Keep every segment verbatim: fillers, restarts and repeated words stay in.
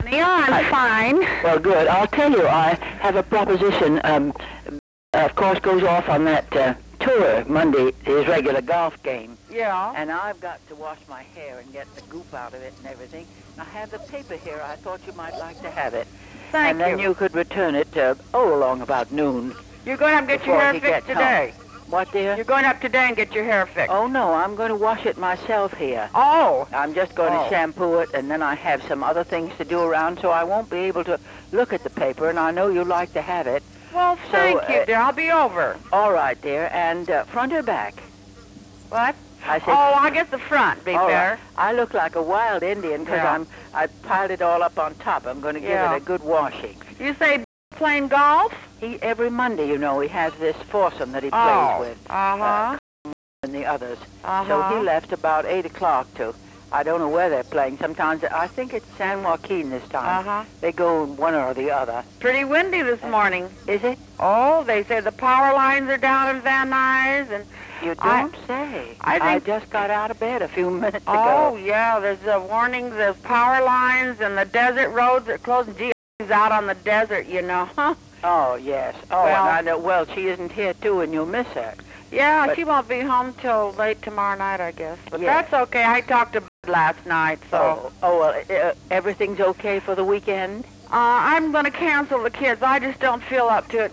Yeah, I'm I, fine. Well, good. I'll tell you, I have a proposition. Um, of course, goes off on that uh, tour Monday, his regular golf game. Yeah. And I've got to wash my hair and get the goop out of it and everything. I have the paper here. I thought you might like to have it. Thank and then you. you could return it, uh, oh, along about noon. You're going up and get your before hair he fixed gets today. home. What, dear? You're going up today and get your hair fixed. Oh, no, I'm going to wash it myself here. Oh. I'm just going Oh. to shampoo it, and then I have some other things to do around, so I won't be able to look at the paper, and I know you like to have it. Well, So, thank you, uh, dear. I'll be over. All right, dear. And uh, front or back? What? I said, Oh, I guess the front be all better. right. I look like a wild Indian because Yeah. I'm I piled it all up on top. I'm going to give Yeah. it a good washing. You say playing golf? He every Monday, you know, he has this foursome that he Oh. plays with, Uh-huh. and the others. Uh-huh. So he left about eight o'clock to. I don't know where they're playing. Sometimes I think it's San Joaquin this time. Uh-huh. They go one or the other. Pretty windy this morning. Is it? Oh, they say the power lines are down in Van Nuys, and You I- don't say. I think- just got out of bed a few minutes oh ago. yeah, there's a warning. There's power lines, and the desert roads are closed. Gee, he's out on the desert, you know. Huh? Oh, yes. Oh, Well- and I know. Well, she isn't here, too, and you'll miss her. Yeah, But- she won't be home till late tomorrow night, I guess. But Yeah. that's okay. I talked to last night, so Oh, oh well, uh, everything's okay for the weekend? uh, I'm going to cancel the kids. I just don't feel up to it.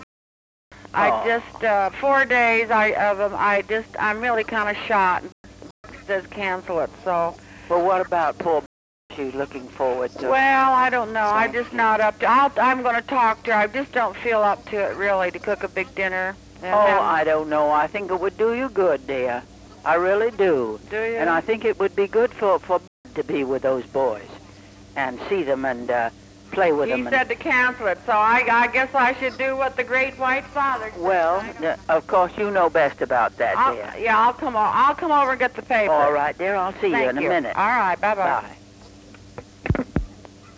I Oh. just uh, four days. I of them. I just. I'm really kind of shot. Says cancel it. So. Well, what about poor she's looking forward to? Well, I don't know. I'm Thank just not up to. I'll, I'm going to talk to her. I just don't feel up to it really to cook a big dinner. and oh, have- I don't know. I think it would do you good, dear. I really do. Do you? And I think it would be good for for to be with those boys and see them and uh, play with He them. said to cancel it, so I, I guess I should do what the Great White Father said. and, well, right? uh, of course, you know best about that, I'll, dear. yeah, I'll come over. I'll come over and get the paper. All right, dear. I'll see Thank you in a minute. All right, bye bye. Bye.